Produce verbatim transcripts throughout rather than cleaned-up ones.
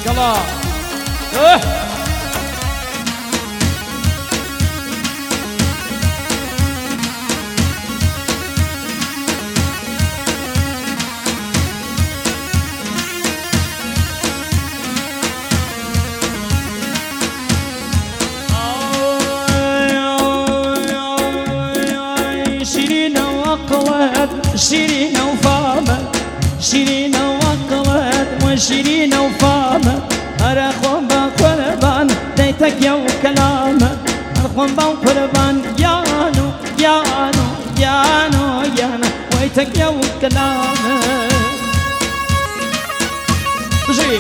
يلا اه شيرين وفامة شيرين وقلت وشيرين وفامة أرخون بقربان ديتك يو كلامة أرخون بقربان يانو يانو يانو يانو ويتك يو كلامة بجي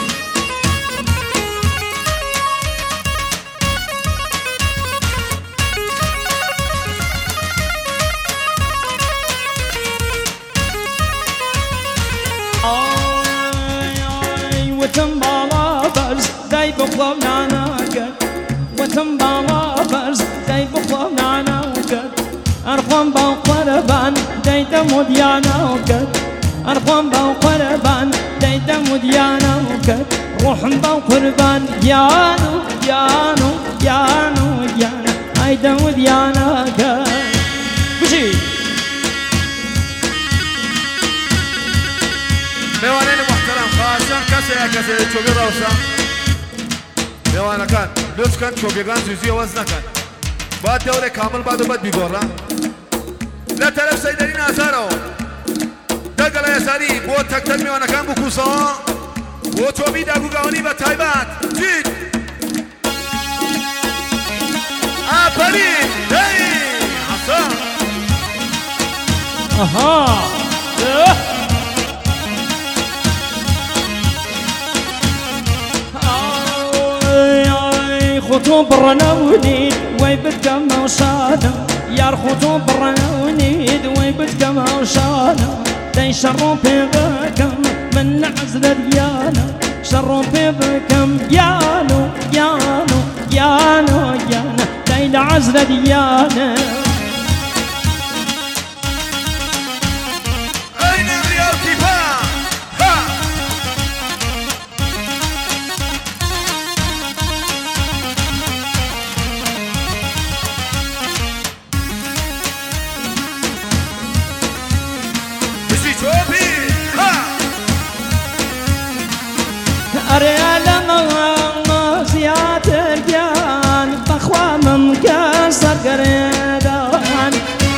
وتم بالا برز داي بخلو نعناقر وتم بالا برز داي بخلو نعناقر أرخوان باو قربان داي دمو دياناقر أرخوان باو قربان داي دمو دياناقر روحن باو قربان يانو يانو يانو يانو هاي دمو دياناقر بشي میوانین محترم خواهشان کسی یا کسی چوبی روشن میوانه کن لطف کن چوبیگان زیزی وز نکن باید دوره کامل بعد و بعد بیگوره لا طرف سیدری نازارو دقل یساری بود تک تک میوانه کن بکوسا و چوبی داگو گوانی و تایبت جید آفرین هی حسن آها خطوب برنونيد ويبتكم وشانا يا خطوب برنونيد ويبتكم وشانا داي شرو بيبكم من عزل ديانا شرو بيبكم يانو يانو يانو يانا داي العزل ديانا أريالما زياد الجان بخوا ممكسر قريدان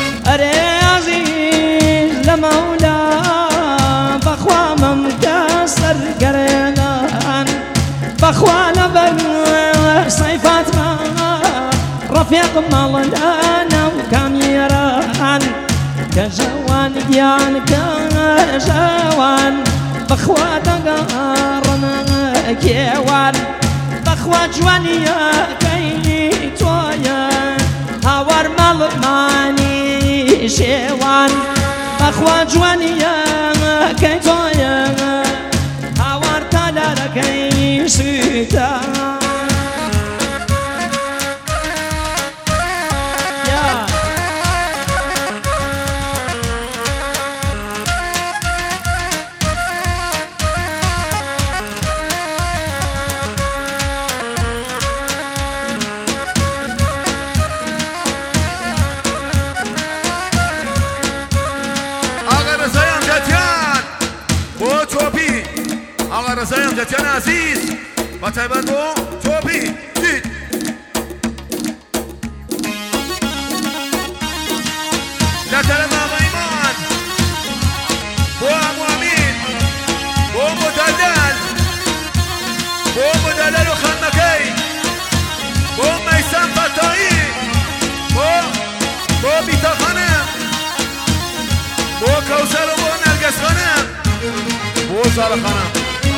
أريازيز لمولا بخوا ممكسر قريدان بخوا نبر صيفات ما رفيق مالنا وكاميران كجوان جان كجوان بخوا دقارنا كيوان بخوا جوانيا كيني تويا هاور مالماني شيوان بخوا جوانيا كي تويا هاور تالا كي سيتا رزایم جتیان عزیز با تایبند و توبی دید لطرم آقا ایمان با امو امین با مدلل با مدلل و خانمکی با میسم فتایی با با بیتا خانم با کوسر و با نرگس خانم با زال خانم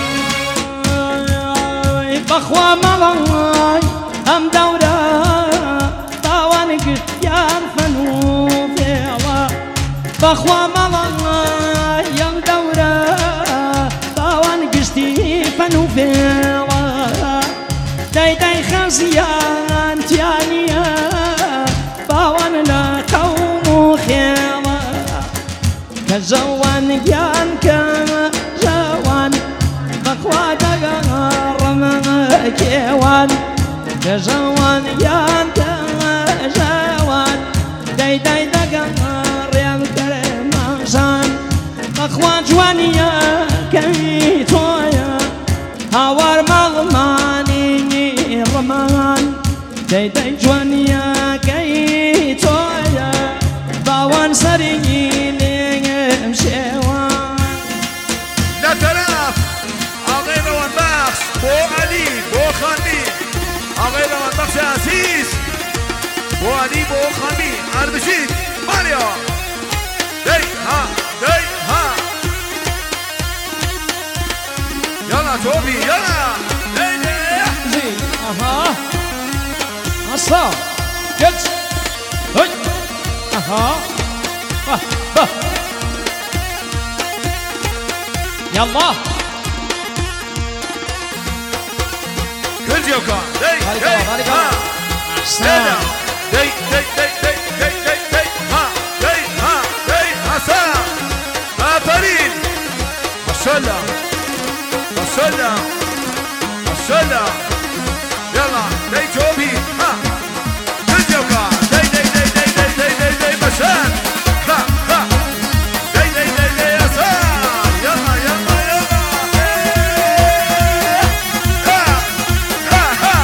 بخوا ملاي هم دورة طواني قشتيان فنو فيوا بخوا ملاي هم دورة طواني قشتي فنو فيوا داي داي خزيان تيانيا باوان لا قوم خيوا كجوان جان كجوان بخوا دقا كيوان كجوان يان كجوان داي داي دقار يا كرمشان أخوان جوانيا كيتويا هاور مغماني رمان داي داي جوانيا كيتويا باوان سريني مشيوان لا تناف أغير والباخس بو علي بو خاني أغير والباخس عزيز بو علي بو خاني أربشيد ماريو داي ها داي ها يلا توبي يلا داي داي زي اها اصلا جت هي اها اه اه يلا كل جوكا داي بارك داي الله بارك ها الله داي داي داي داي داي داي داي ها داي ها داي حسام ها فريد ما شاء الله ما شاء الله ما شاء الله يلا داي جوبي ها كل جوكا داي داي داي داي داي داي داي داي مشان ها ها داي داي داي داي يسار يلا يلا يلا ها ها ها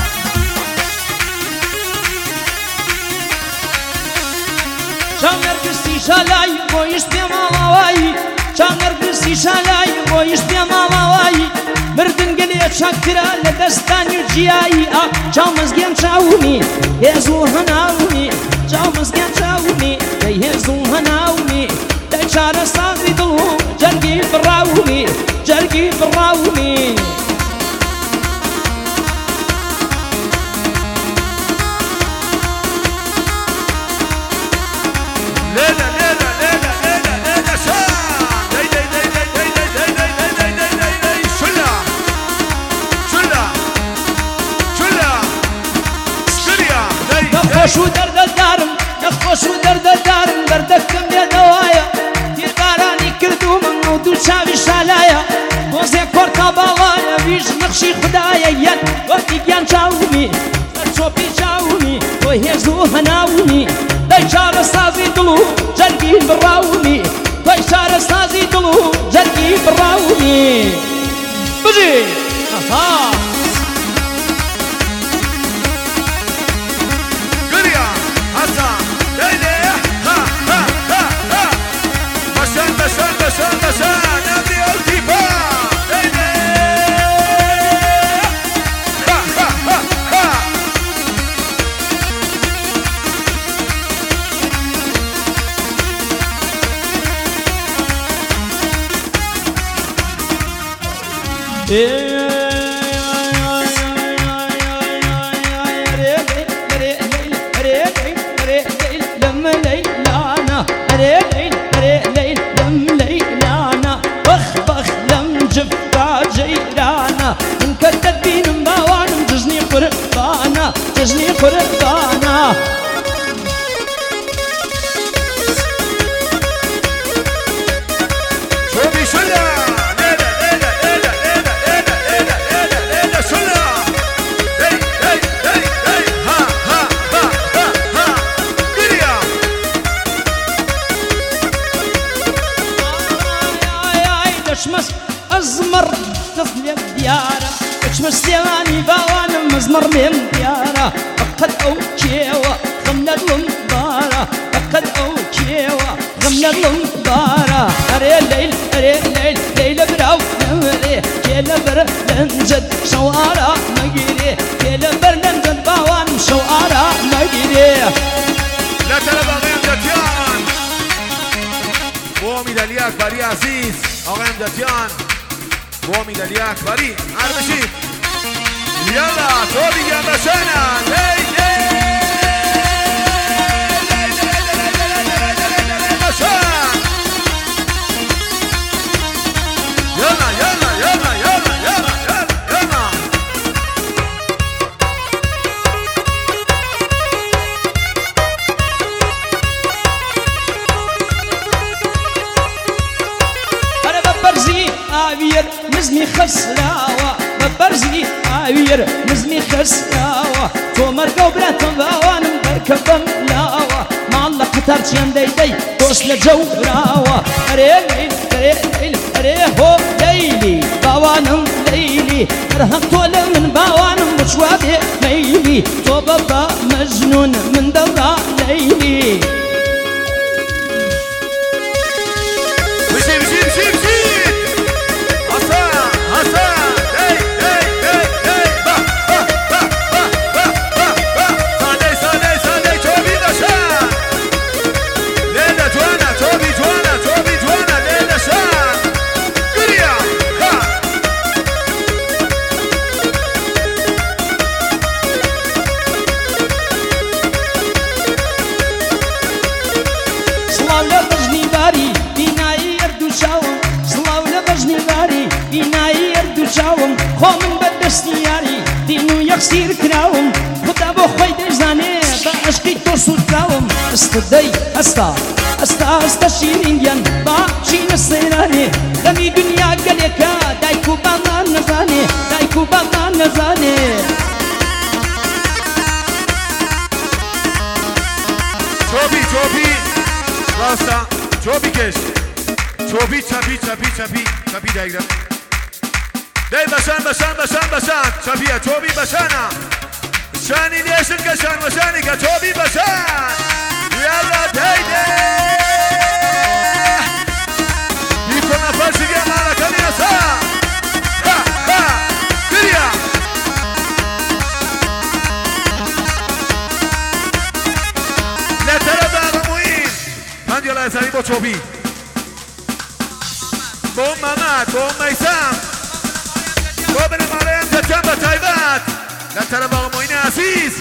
شامر قصي شالاي بويش بيمالاوي شامر قصي شالاي بويش بيمالاوي مردن قليت شاكترا لدستاني جياي اه شامز جن شاوني يزو هناوني شامز جن شاوني يزو هناوني تشار صاغي دلو جرقي براوني جرقي براوني ليلى ليلى ليلى ليلى ليلى شام داي داي داي داي داي داي داي داي داي داي داي داي شلا شلا شلا سكريا داي نخوش ودرد الدارم نخوش ودرد الدارم بردكم يا نوايا تيرباراني كردو من ودو شاوي شالايا بوزي كورتا بالايا ويش نخشي خدايا ين وقتي جان شاوني شوبي شاوني وهيزو هناوني دايشار سازي دلو جرقي براوني دايشار سازي دلو جرقي براوني بجي اها سكريا حسن داي داي ها ها ها ها مشان مشان مشان مشان نبي الكيفا داي داي ها ها ها ها تجني قربانا شوفي شلا ليلى ليلى ليلى ليلى ليلى ليلى ليلى ليلى شلا داي داي داي داي ها ها ها ها ها كريا تشمس أزمر تفلي ديارة تشمس ديواني باوان مزمر من ديارة فقد أو كيوة غمنا المبارة فقد أو كيوة غمنا المبارة أري الليل أري الليل ليلة براو نمري كيلا بر لنجد شوارع مجري كيلا بر لنجد باوان شوارع مجري لا تلبى غيم دتيان بومي دلياك بري عزيز أغيم دتيان بومي دلياك بري عربشي يلا توبي يا بشانا داي داي يلا يلا يلا يلا يلا يلا يلا أنا ببرزي أبير مزمي خسراوة ببرزي عوير نزمي خسراوة تو مرقو براتم باوانم بركبم لاوة معلق قطار جيان دي دي دوس لجوراوة اري ليل اري ليل اري هو ليلي باوانم ليلي ارهق طول من باوانم بشوابي ميلي تو بابا مجنون من دورا ليلي بشي بشي بشي بشي حسن حسن هي هي هي هي با با با با با با با سادي سادي سادي توبي نشان ليلة جوانا توبي جوانا توبي جوانا ليلة شان قرية ها سلاو لبجني باري بینایی اردو چاوم سلاو لبجنی باری بینایی اردو چاوم خو من بەدەستی یاری دین و یەکسیر کراوم خدا بۆ خۆی دەیزانێ بە عەشقی تۆ سوودراوم ئەستە دەی ئەستا ئەستا ئەستە شیرینگیان با چینە سەیرانێ غەمی دنیا گەلێکە دایک و بامان نەزانێ دایک و بامان نەزانێ توبي توبي راستا توبي كش توبي چپی چپی چپی چپی دایگرم دی بشان بشان بشان بشان چپیه توبی بشانه شانی دیشن کشان بشانی که توبی بشان یالا دی دی بیکو نفر شگه مالا کنی نسا ها ها دریا لتره باغموین پنجاله سری با توبی بوم محمد بوم میسم بابن مارین تتم بتایبت لطرف آقا معین عزیز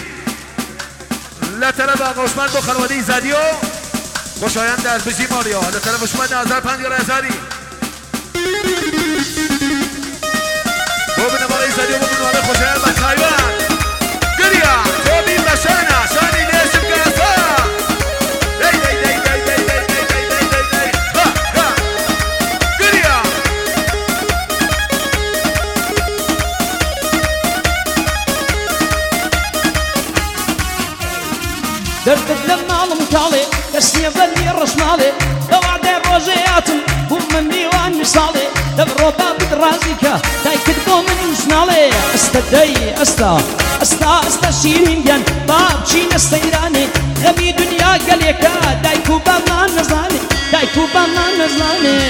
لطرف آقا عثمان با خانواده زدیو خوشایند از بجی ماریا لطرف عثمان نظر پنجاره ازاری بابن مارین زدیو بابن مارین خوشایند بتایبت گریا توبی بشانه شانی نیشم گرسا دی دی دی دی دی دی دی دی دی دی ها ها گریا دردت للمال مكالي كسني ظلي الرشمالي لو عدي روجياتم هم من ديوان مثالي دبروبا بدرازيكا داي كتبو من شمالي استا داي استا استا استا شيرينجان باب شين السيراني غمي دنيا قليكا داي كوبا ما نزلاني داي كوبا ما نزلاني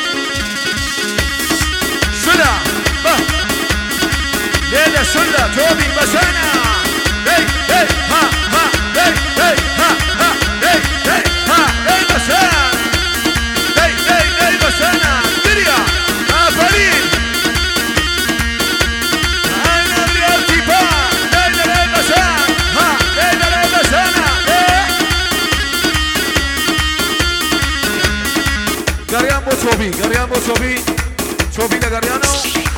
شلا با ليلة شلا توبي بشانا هي هي ها ها هي هي ها ها هي هي ها هي بشان هي هي هي بشانا دريا آفرين أنا الارتفاع ليلة هي بشان ها ليلة هي بشانا غريان بو توبي غريان بو توبي توبي لغريانو